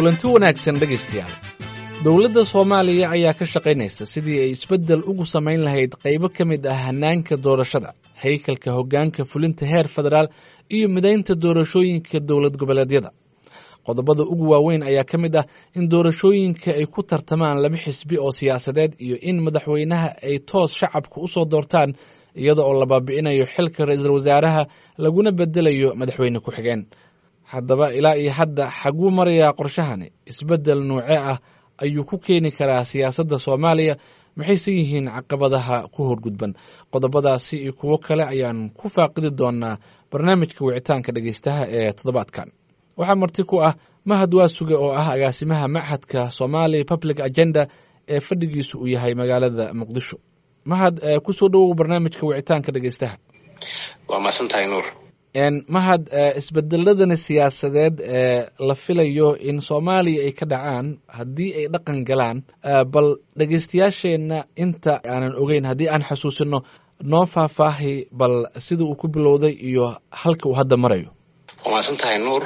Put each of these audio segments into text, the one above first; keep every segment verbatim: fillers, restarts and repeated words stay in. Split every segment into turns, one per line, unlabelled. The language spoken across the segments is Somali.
kulanti wanaagsan dhegaystayaal. Dowladda Soomaaliya ayaa ka shaqaynaysa sidii ay isbeddel ugu samayn lahayd qaybo ka mid ah hanaanka doorashada, haykalka hoggaanka fulinta heer federaal iyo midaynta doorashooyinka dowlad goboleedyada. Qodobada ugu waaweyn ayaa ka mid ah in doorashooyinka ay ku tartamaan laba xisbi oo siyaasadeed iyo in madaxweynaha ay toos shacabku u soo doortaan iyada oo la baabi'inayo xilka ra'iisul wasaaraha laguna bedelayo madaxweyne ku-xigeen. Haddaba ilaa iyo hadda xaguu marayaa qorshahani? Isbeddel noocee ah ayuu ku keeni karaa siyaasadda Soomaaliya? Maxayse yihiin caqabadaha ku horgudban? Qodobadaasi iyo kuwo kale ayaan ku faaqidi doonaa barnaamijka wicitaanka dhegaystaha ee toddobaadkan. Waxaa marti ku ah Mahad Waasuge oo ah agaasimaha Machadka Somali Public Agenda ee fadhigiisu uu yahay magaalada Muqdisho. Mahad, ku soo dhawow barnaamijka wicitaanka dhegaystaha.
Waa maasantahay Nuur.
En Mahad, isbedeladani siyaasadeed ee la filayo in Soomaaliya ay ka dhacaan haddii ay dhaqan galaan, bal dhegaystayaasheenna inta aanan ogeyn haddii aan xasuusino noo faahfaahi bal sida uu ku bilowday iyo halka uu hadda marayo.
Waa maasantahay Nuur.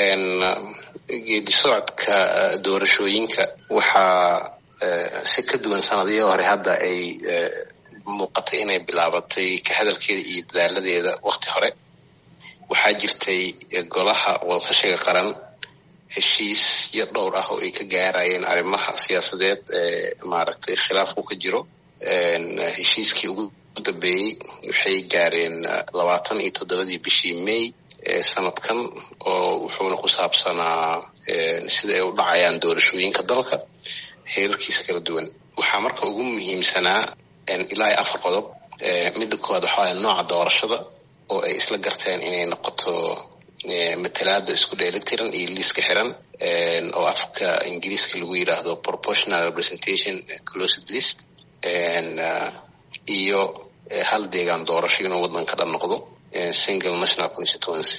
geedi socodka doorashooyinka waxaa si ka duwan sanadihii hore hadda ay muuqatay inay bilaabatay ka hadalkeeda iyo dadaaladeeda waqti hore. waxaa jirtay golaha wadashaqeynta qaran heshiis iyo dhowr ah oo ay ka gaarayeen arrimaha siyaasadeed ee maaragtay khilaafku ka jiro. heshiiskii ugu dambeeyey waxay gaareen labaatan iyo toddobadii bishii May ee sanadkan, oo wuxuuna ku saabsanaa sida ay u dhacayaan doorashooyinka dalka heerarkiisa kala duwan. waxaa marka ugu muhiimsanaa ilaa iyo afar qodob. midda koowaad waxaa nooca doorashada oo ay isla garteen inay noqoto matalaada isku dheelitiran iyo liiska xiran, oo afka ingiriiska lagu yidhaahdo proportional representation closed list, iyo hal deegaan doorasho inuu waddanka dhan noqdo single national constituency.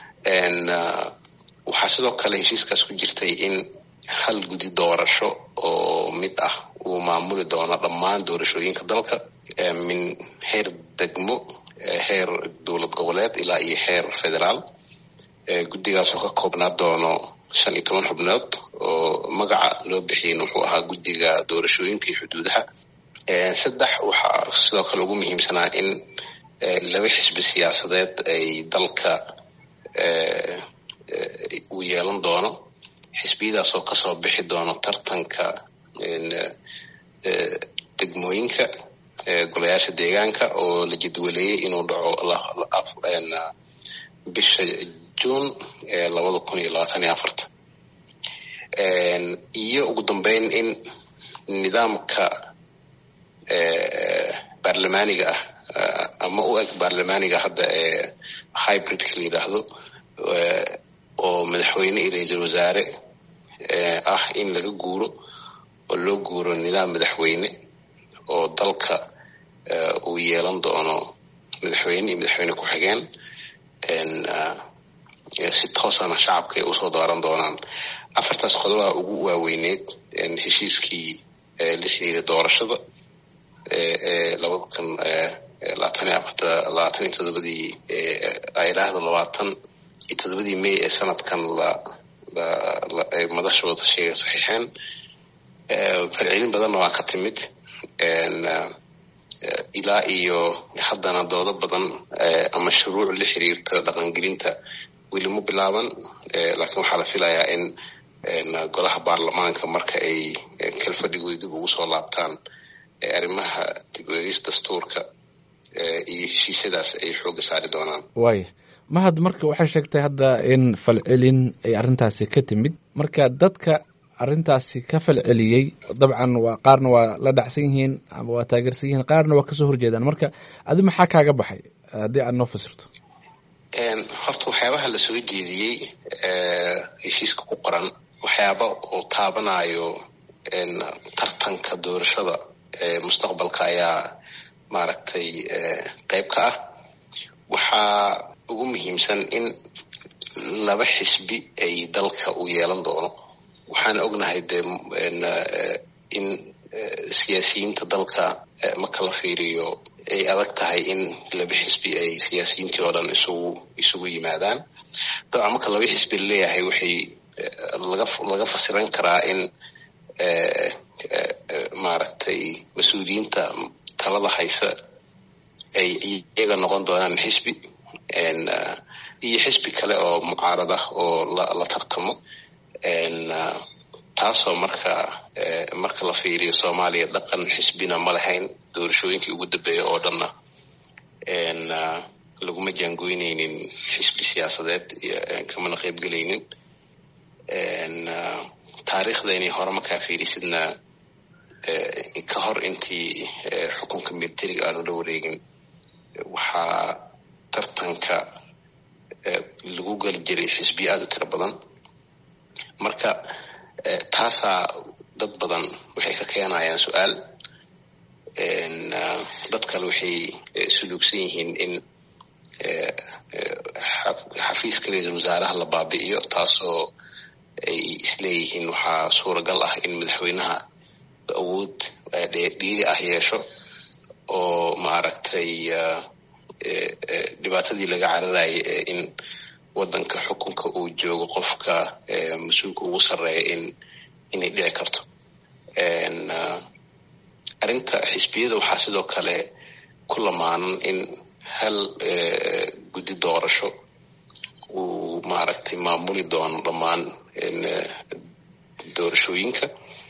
waxaa sidoo kale heshiiskaas ku jirtay in hal gudi doorasho oo mid ah uu maamuli doono dhammaan doorashooyinka dalka min heer degmo, heer dowlad goboleed ilaa iyo heer federaal. guddigaas oo ka koobnaa doono shan iyo toban xubnood oo magaca loo bixiyey wuxuu ahaa guddiga doorashooyinka iyo xuduudaha. saddex waxaa sidoo kale ugu muhiimsanaa in laba xisbi siyaasadeed ay dalka uu yeelan doono. xisbiyadaas oo kasoo bixi doono tartanka degmooyinka, golayaasha deegaanka oo la jadwaleeyey inuu dhaco bisha Juun ee labada kun iyo labaatan iyo afarta. iyo ugu dambeyn in nidaamka baarlamaaniga ah ama u eg baarlamaaniga hadda ee hybridka la yidhaahdo, oo madaxweyne iyo ra'iisul wasaare ah in laga guuro oo loo guuro nidaam madaxweyne oo dalka uu yeelan doono madaxweyne iyo madaxweyne ku-xigeen si toosana shacabka ay usoo dooran doonaan. afartaas qodoba ugu waaweyneed heshiiskii la xiriira doorashada ee labada kun labaatan iyo afarta labaatan iyo toddobadii ay idhaahdo labaatan iyo toddobadii May ee sanadkan la ay madasha wadashaqeynta saxiixeen. falcelin badanna waa ka timid ilaa iyo haddana doodo badan ama shuruuc la xiriirta dhaqangelinta weli ma bilaaban, laakiin waxaa la filayaa in golaha baarlamaanka marka ay kala fadhigooda dib ugu soo laabtaan arrimaha dib u eegis dastuurka iyo heshiisyadaas ay xoogga saari doonaan.
waay Mahad, marka waxay sheegtay hadda in falcelin ay arrintaasi ka timid. marka dadka arrintaasi ka falceliyey dabcan waa qaarna waa la dhacsan yihiin ama waa taageersan yihiin, qaarna waa kasoo horjeedaan. marka adi maxaa kaaga baxay haddii aad noo fasirto?
horta waxyaabaha la soo jeediyey heshiiska ku qoran waxyaaba oo taabanayo tartanka doorashada mustaqbalka ayaa maaragtay qayb ka ah. waxaa ugu muhiimsan in laba xisbi ay dalka u yeelan doono. waxaan ognahay de in siyaasiyiinta dalka marka la fiiriyo ay adag tahay in laba xisbi ay siyaasiyiintii oo dhan isugu isugu yimaadaan. dabcan marka laba xisbi leeyahay waxay laga laga fasiran karaa in maaragtay mas-uuliyiinta talada haysa ay iyaga noqon doonaan xisbi iyo xisbi kale oo mucaarada oo la tartamo taasoo marka marka la fiiriyo Soomaaliya dhaqan xisbina ma lahayn doorashooyinkii ugu dambeeyay oo dhanna laguma jaangoynaynin xisbi siyaasadeed kamana qaybgelaynin taariikhdeeni hore markaa fiirisidna ka hor intii xukunka militariga aanu la wareegin waxaa tartanka lagu gali jiray xisbiyo aad u tiro badan marka taasaa dad badan waxay ka keenayaan su-aal dad kale waxay suluugsan yihiin in xafiiska ra-iisul wasaaraha la baabi'iyo taasoo ay isleeyihiin waxaa suuragal ah in madaxweynaha awood dhiiri ah yeesho oo maaragtay dhibaatadii laga cararayay in wadanka xukunka uu joogo qofka mas-uulka ugu sarreeya in inay dhici karto arrinta xisbiyada waxaa sidoo kale ku lamaanan in hal guddi doorasho uu maaragtay maamuli doono dhammaan doorashooyinka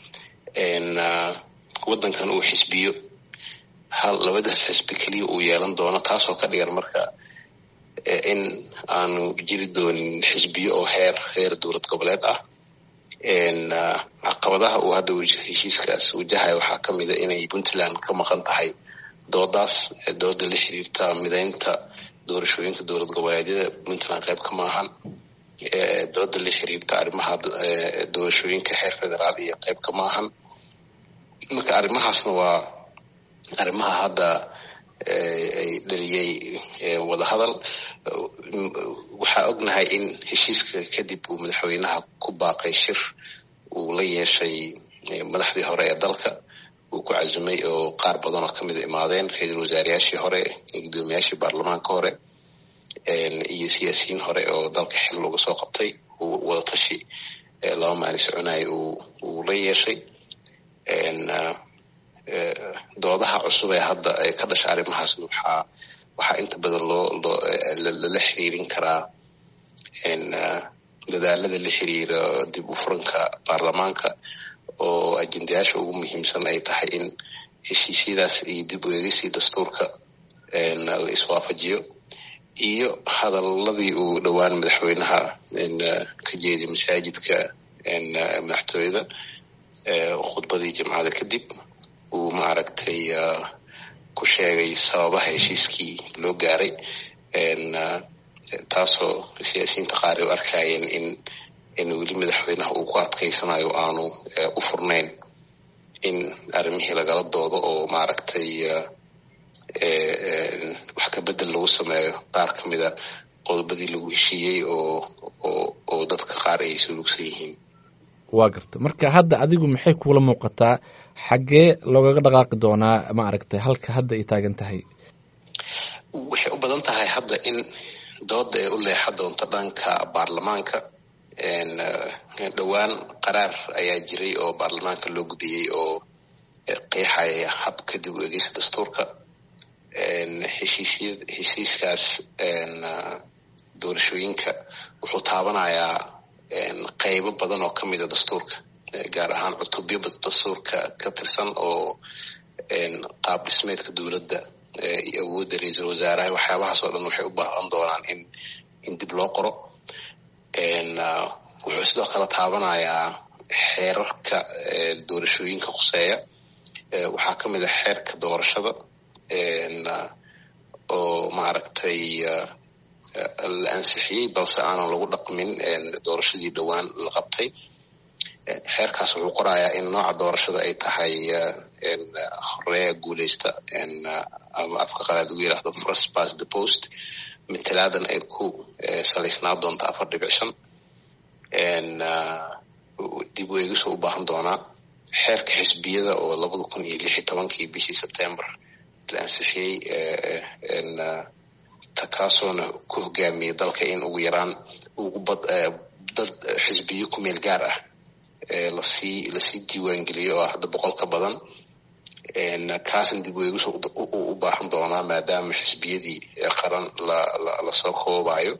wadankan uu xisbiyo hal labadaas xisbi keliya uu yeelan doono taasoo ka dhigan marka in aanu jiri doonin xisbiyo oo heer heer dowlad goboleed ah caqabadaha uu hadda heshiiskaas wajahayo waxaa ka mid a inay Puntland ka maqan tahay doodaas dooda la xiriirta mideynta doorashooyinka dowlad goboleedyada Puntland qayb ka maahan dooda la xiriirta arrimaha doorashooyinka heer federaal iyo qayb ka maahan marka arrimahaasna waa arrimaha hadda ay dhaliyay wadahadal waxaa ognahay in heshiiska kadib uu madaxweynaha ku baaqay shir uu la yeeshay madaxdii hore ee dalka uu ku cazumay oo qaar badan oo kamid imaadeen ra-iisul wasaarayaashii hore guddoomiyaashii baarlamaanka hore iyo siyaasiyiin hore oo dalka xil looga soo qabtay uu wada tashi laba maalin soconayay uu la yeeshay doodaha cusub ee hadda ay ka dhashay arrimahaasna waxaa waxaa inta badan loo loo lala xiriirin karaa dadaalada la xiriira dib u furanka baarlamaanka oo ajendayaasha ugu muhiimsan ay tahay in heshiisyadaas iyo dib u eegisii dastuurka la iswaafajiyo iyo hadaladii uu dhowaan madaxweynaha ka jeediy masaajidka madaxtooyada khudbadii jimcada kadib uu maaragtay ku sheegay sababaha heshiiskii loo gaaray taasoo siyaasiyiinta qaar ay u arkayeen in in weli madaxweynaha uu ku adkaysanayo aanu u furnayn in arrimihii lagala doodo oo maaragtay wax ka bedel lagu sameeyo qaar ka mida qodobadii lagu heshiiyey oo oo oo dadka qaar ay suluugsan yihiin
waa garta marka hadda adigu maxay kuula muuqataa xaggee loogaga dhaqaaqi doonaa ma aragtay halka hadda ay taagan tahay
waxay u badan tahay hadda in dooda ay u leexa doonto dhanka baarlamaanka dhowaan qaraar ayaa jiray oo baarlamaanka loo gudiyey oo qeexaya habka dib u eegista dastuurka heshiisya heshiiskaas doorashooyinka wuxuu taabanayaa qaybo badan oo ka mida dastuurka gaar ahaan cutubyo dastuurka ka tirsan oo qaab dhismeedka dowladda iyo awoodda ra-iisul wasaaraha waxyaabahaas oo dhan waxay u baahan doonaan in in dib loo qoro wuxuu sidoo kale taabanayaa xeerarka doorashooyinka khuseeya waxaa ka mid a xeerka doorashada oo maaragtay la ansixiyey balse aanan lagu dhaqmin doorashadii dhowaan la qabtay xeerkaas wuxuu qorayaa in nooca doorashada ay tahay horeeya guuleysta ama afka qalaad ugu yidhaahdo first past the post matalaadan ay ku salaysnaa doonta afar dhibic shan dib u eegis u baahan doonaa xeerka xisbiyada oo labada kun iyo lix iyo tobankii bishii September la ansixiyey takaasoona ku hogaamiyey dalka in ugu yaraan ugu dad xisbiyo ku meel gaar ah lasii lasii diiwaangeliyo oo hadda boqol ka badan kaasna dib u eegis u baahan doonaa maadaama xisbiyadii qaran lasoo koobayo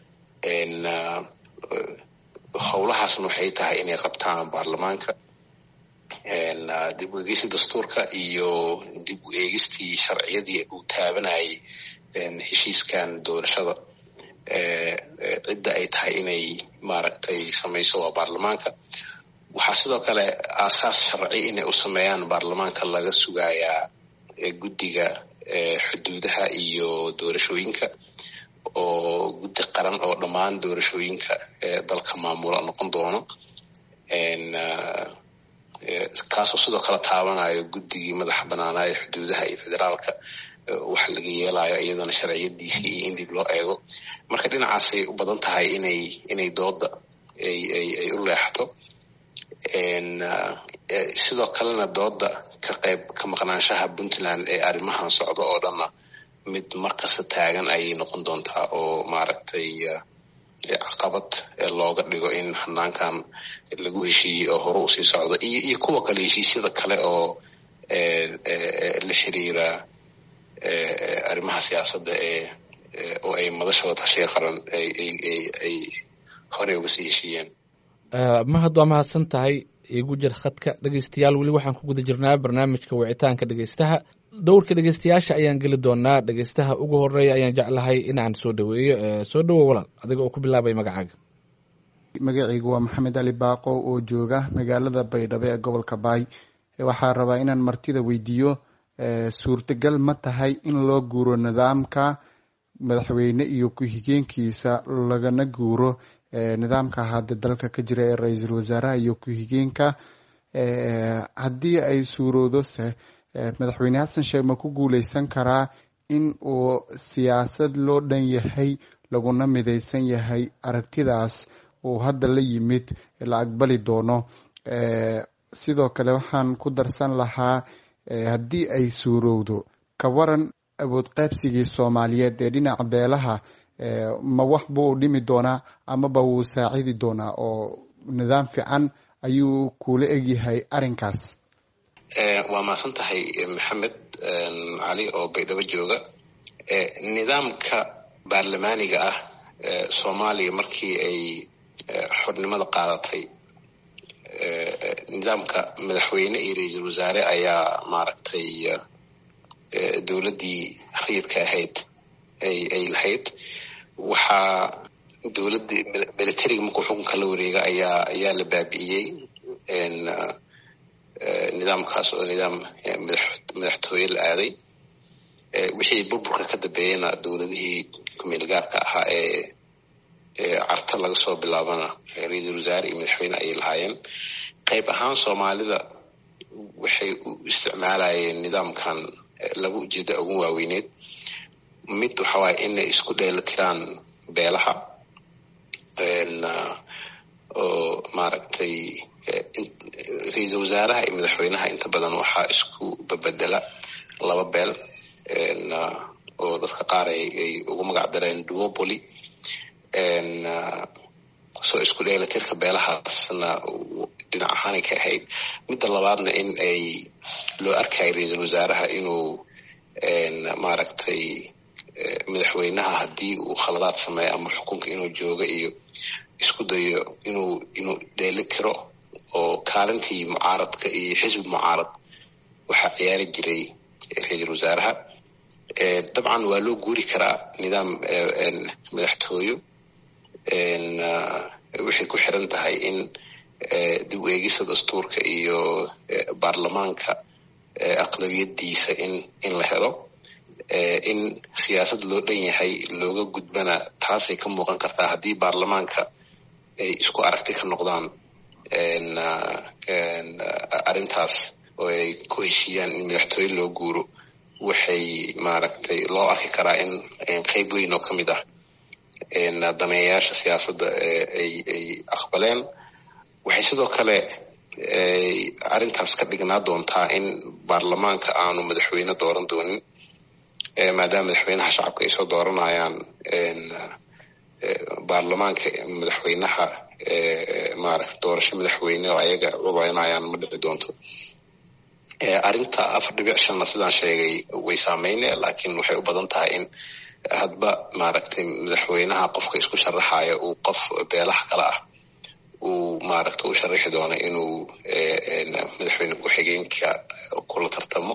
howlahaasna waxay tahay inay qabtaan baarlamaanka dib u eegista dastuurka iyo dib u eegistii sharciyadii uu taabanayay heshiiskan doorashada cidda ay tahay inay maaragtay samayso waa baarlamaanka. waxaa sidoo kale aasaas sharci inay u sameeyaan baarlamaanka laga sugayaa guddiga xuduudaha iyo doorashooyinka oo guddi qaran oo dhammaan doorashooyinka dalka maamula noqon doono kaasoo sidoo kale taabanayo guddigii madaxa banaanaayo xuduudaha iyo federaalka waxa laga yeelayo iyadana sharciyadiisii iyo in dib loo eego. marka dhinacaasay u badan tahay inay inay dooda ay ay ay u leexato sidoo kalena dooda ka qayb ka maqnaanshaha Puntland ee arrimahan socda oo dhanna mid markasta taagan ayay noqon doontaa oo maaragtay caqabad looga dhigo in hanaankan lagu heshiiyo oo hore usii socdo iyo iyo kuwa kale heshiisyada kale oo la xiriira arrimaha siyaasadda ee oo ay madashooda tashiga qaran ay ay ay hore uga sii heshiiyeen.
mahad waa mahadsan tahay igu jir khadka dhegeystayaal weli waxaan ku guda jirnaa barnaamijka wicitaanka dhegeystaha. dowrka dhegeystayaasha ayaan geli doonaa. dhegeystaha ugu horeeya ayaan jeclahay inaan soo dhaweeyo. soo dhawow walaal adiga oo ku bilaabay magacaaga.
magacaygu waa maxamed ali baaqo oo jooga magaalada baydhabo ee gobolka baay. waxaa rabaa inaan martida weydiiyo suurtagal ma tahay in loo guuro nidaamka madaxweyne iyo ku-xigeenkiisa lagana guuro nidaamka hadda dalka ka jira ee ra-iisul wasaaraha iyo ku-xigeenka haddii ay suuroodo se madaxweyne xasan sheekh ma ku guuleysan karaa in uu siyaasad loo dhan yahay laguna midaysan yahay aragtidaas uu hadda la yimid la aqbali doono? sidoo kale waxaan ku darsan lahaa haddii ay suurowdo ka waran awood qaybsigii soomaaliyeed ee dhinaca beelaha ma wax buu dhimi doonaa amaba wuu saacidi doonaa oo nidaam fiican ayuu kula egyahay arrinkaas?
waa mahadsan tahay maxamed cali oo baydhabo jooga. nidaamka baarlamaaniga ah soomaaliya markii ay xornimada qaadatay nidaamka madaxweyne iyo ra-iisul wasaare ayaa maaragtay dowladdii rayidka ahayd ay ay lahayd. waxaa dowladdii militariga markuu xukunka la wareega ayaa ayaa la baabi'iyey nidaamkaas oo nidaam madaxtooye la aaday. wixii burburka ka dambeeyena dowladihii kumeel gaarka ahaa ee carta laga soo bilaabana ra-iisul wasaare iyo madaxweyne ayay lahaayeen. qayb ahaan soomaalida waxay u isticmaalayeen nidaamkan laba ujeeda ugu waaweyneed. mid waxa waaye inay isku dheelitiraan beelaha oo maaragtay ra-iisul wasaaraha iyo madaxweynaha inta badan waxaa isku babedela laba beel oo dadka qaar ay ugu magac dareen duopoly. soo isku dheelitirka beelahaasna dhinac ahaanay ka ahayd. midda labaadna in ay loo arkayo ra-iisul wasaaraha inuu maaragtay madaxweynaha haddii uu khaladaad sameeyo ama xukunka inuu joogo iyo isku dayo inuu inuu dheelitiro oo kaalintii mucaaradka iyo xisbi mucaarad waxaa ciyaari jiray ra-iisul wasaaraha. dabcan waa loo guuri karaa nidaam madaxtooyo waxay ku xiran tahay in dib u eegista dastuurka iyo baarlamaanka aqlabiyadiisa in in la helo. in siyaasad loo dhan yahay looga gudbana taasay ka muuqan kartaa haddii baarlamaanka ay isku aragti ka noqdaan arrintaas oo ay ku heshiiyaan in madaxtooye loo guuro. waxay maaragtay loo arki karaa in qayb weyn oo ka mid ah daneeyayaasha siyaasadda ay ay aqbaleen. waxay sidoo kale arrintaas ka dhignaa doontaa in baarlamaanka aanu madaxweyne dooran doonin maadaama madaxweynaha shacabka ay soo dooranayaan baarlamaanka madaxweynaha maaragtay doorasho madaxweyne oo ayaga codaynayaan ma dhici doonto. arrinta afar dhibic shanna sidaan sheegay way saameynaya, laakiin waxay u badan tahay in hadba maaragtay madaxweynaha qofka isku sharaxaya uu qof beelaha kale ah uu maaragtay u sharaxi doono inuu madaxweyne ku-xigeenka kula tartamo.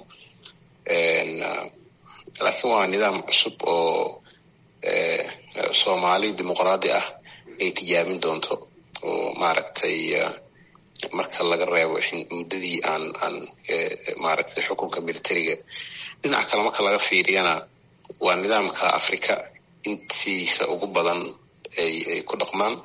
laakiin waa nidaam cusub oo soomaali dimuqraadi ah ay tijaabin doonto oo maaragtay marka laga reebo muddadii aan aan maaragtay xukunka militariga. dhinaca kale marka laga fiiriyana waa nidaamka Afrika intiisa ugu badan ay ay ku dhaqmaan.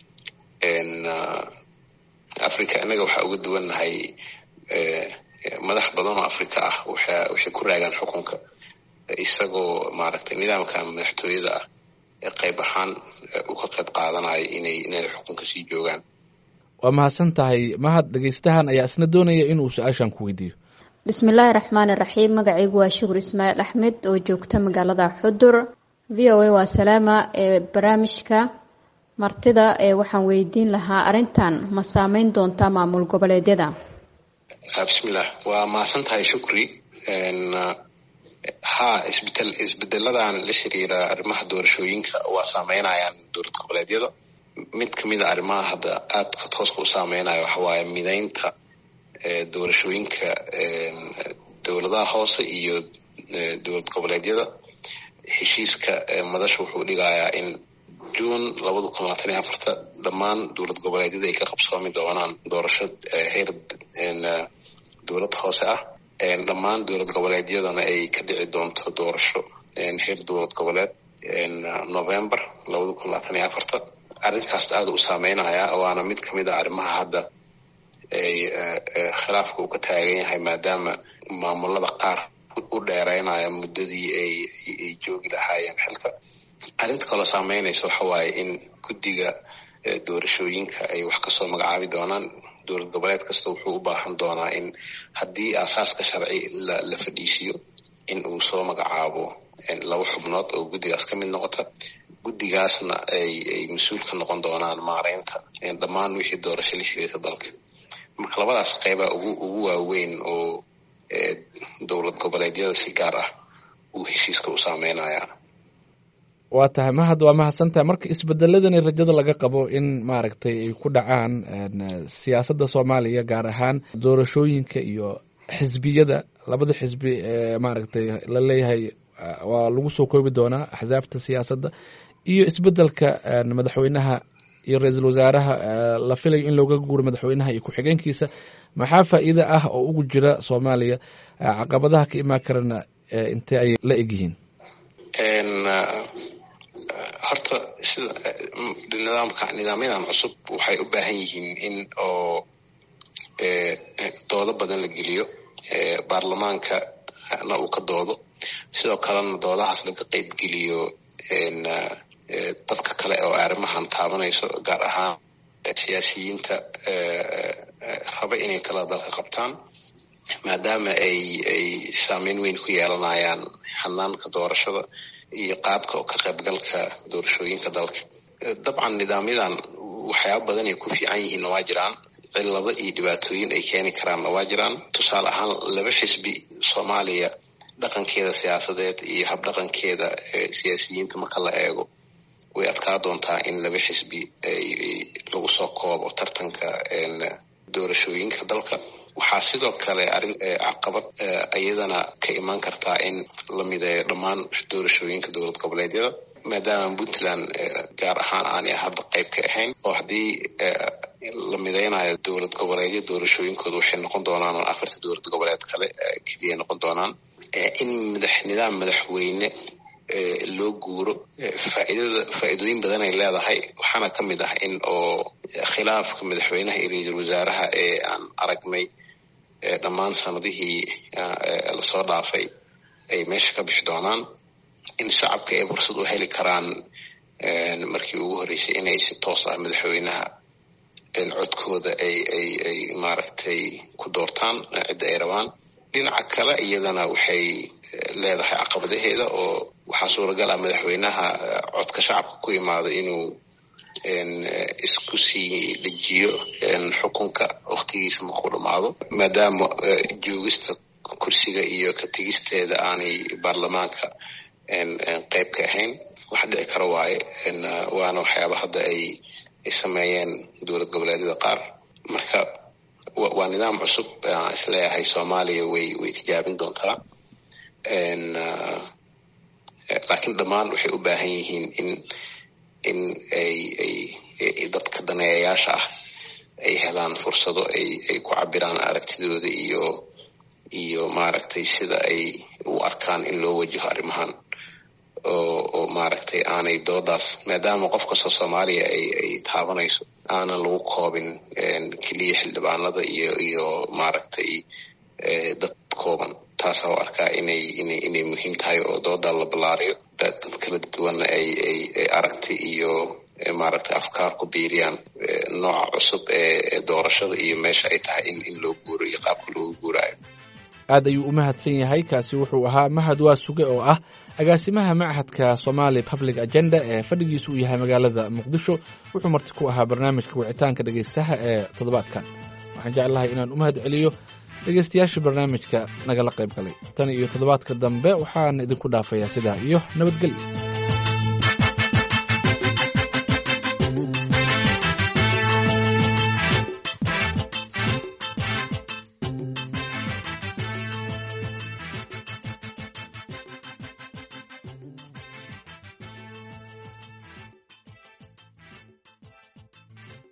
Afrika inaga waxaa uga duwannahay madax badan oo Afrika ah waxay ku raagaan xukunka isagoo maaragtay nidaamka madaxtooyada ah ee qayb ahaan u ka qayb qaadanaya inay inay xukunka sii joogaan.
waa mahadsan tahay mahad. dhegeystahan ayaa isna doonaya inuu su-aashan ku weydiiyo.
bismillaahi raxmaani raxiim. magacaygu waa shukur ismaaciil axmed oo joogta magaalada xudur. v o a waa salaama ee barnaamijka martida ee waxaan weydiin lahaa arrintan ma saameyn doontaa maamul goboleedyada?
bismillaah, waa mahadsan tahay shukri. ha isbedel isbedeladan la xiriira arrimaha doorashooyinka waa saameynayaan dowlad goboleedyada. mid kamid a arrimaha hadda aadka tooska u saameynaya waxa waaye mideynta doorashooyinka dowladaha hoose iyo dowlad goboleedyada. heshiiska madasha wuxuu dhigayaa in juun labada kun labaatan iyo afarta dhammaan dowlad goboleedyada ay ka qabsoomi doonaan doorasho heer dowlad hoose ah. dhammaan dowlad goboleedyadana ay ka dhici doonto doorasho heer dowlad goboleed november labada kun labaatan iyo afarta. arrinkaas aada u saameynaya waana mid kamid a arrimaha hadda ay khilaafka uu ka taagan yahay maadaama maamulada qaar u dheereynaya muddadii ay ay joogi lahaayeen xilka. arrinta kaloo saameynaysa waxa waaye in guddiga doorashooyinka ay wax kasoo magacaabi doonaan. dowlad goboleed kasta wuxuu u baahan doonaa in haddii aasaaska sharci la la fadhiisiyo in uu soo magacaabo laba xubnood oo guddigaas ka mid noqota. guddigaasna ay ay mas-uul ka noqon doonaan maareynta dhammaan wixii doorasho la xiriirta dalka. marka labadaas qeybaa ugu ugu waaweyn oo dowlad goboleedyada si gaar ah uu heshiiska u saameynaya.
waa tahay mahad, waa mahadsan tahay. marka isbedeladani rajada laga qabo in maaragtay ay ku dhacaan siyaasadda Soomaaliya gaar ahaan doorashooyinka iyo xisbiyada labada xisbi ee maaragtay la leeyahay waa lagu soo koobi doonaa axsaabta siyaasadda iyo isbedelka madaxweynaha iyo ra'iisul wasaaraha la filayo in looga guuro madaxweynaha iyo ku-xigeenkiisa. maxaa faa'iido ah oo ugu jira Soomaaliya? caqabadaha ka imaan karana intee ay la egyihiin?
horta sida nidaamka nidaamyadan cusub waxay u baahan yihiin in oo doodo badan la geliyo, baarlamaanka na uu ka doodo, sidoo kalena doodahaas laga qayb geliyo dadka kale oo arrimahan taabanayso, gaar ahaan siyaasiyiinta raba inay talada dalka qabtaan, maadaama ay ay saameyn weyn ku yeelanayaan hanaanka doorashada iyo qaabka oo ka qaybgalka doorashooyinka dalka. dabcan nidaamyadan waxyaaba badan ay ku fiican yihiin waa jiraan, cillado iyo dhibaatooyin ay keeni karaan waa jiraan. tusaale ahaan laba xisbi Soomaaliya dhaqankeeda siyaasadeed iyo habdhaqankeeda siyaasiyiinta marka la eego way adkaa doontaa in laba xisbi ay lagu soo koobo tartanka doorashooyinka dalka. waxaa sidoo kale arrin caqabad iyadana ka imaan kartaa in la mideeyo dhammaan doorashooyinka dowlad goboleedyada, maadaama Puntland gaar ahaan aanay hadda qayb ka ahayn. oo haddii la mideynayo dowlad goboleedyo doorashooyinkooda waxay noqon doonaan afarta dowlad goboleed kale keliya noqon doonaan. in madax nidaam madaxweyne loo guuro faa'iidada faa'iidooyin badan ay leedahay. waxaana ka mid ah in oo khilaafka madaxweynaha iyo ra'iisul wasaaraha ee aan aragnay dhammaan sanadihii lasoo dhaafay ay meesha ka bixi doonaan. in shacabka ay fursad u heli karaan markii ugu horreysay inay si toos ah madaxweynaha codkooda ay ay ay maaragtay ku doortaan cidda ay rabaan. dhinaca kale iyadana waxay leedahay caqabadaheeda, oo waxaa suuragal ah madaxweynaha codka shacabka ku imaada inuu isku sii dejiyo xukunka waqtigiisa markuu dhamaado, maadaama joogista kursiga iyo ka tegisteeda aanay baarlamaanka qayb ka ahayn. waxa dhici kara waaye waana waxyaaba hadda ay ay sameeyeen dowlad goboleedyada qaar. marka waa nidaam cusub aan isleeyahay Soomaaliya way way tijaabin doontaa, laakiin dhammaan waxay u baahan yihiin in in ay ay dadka daneeyayaasha ah ay helaan fursado ay ay ku cabiraan aragtidooda iyo iyo maaragtay sida ay u arkaan in loo wajaho arrimahan oo oo maaragtay aanay doodaas, maadaama qof kastoo Soomaaliya ay ay taabanayso aanan lagu koobin keliya xildhibaanada iyo iyo maaragtay dad kooban. taas oo arkaa inay inay inay muhiim tahay oo dooda la balaariyo, dad kala duwan ay ay aragti iyo maaragtay afkaar ku biiriyaan nooca cusub ee doorashada iyo meesha ay tahay in in loo guuro iyo qaabka loo guurayo.
aad ayuu u mahadsan yahay. kaasi wuxuu ahaa Mahad Waasuge oo ah agaasimaha Machadka Somali Public Agenda ee fadhigiisu uu yahay magaalada Muqdisho. wuxuu marti ku ahaa barnaamijka wicitaanka dhageystaha ee toddobaadkan. waxaan jeclahay inaan u mahad celiyo dhegeystayaasha barnaamijka nagala qayb galay. tan iyo toddobaadka dambe waxaan idinku dhaafayaa sidaa iyo nabadgelyo.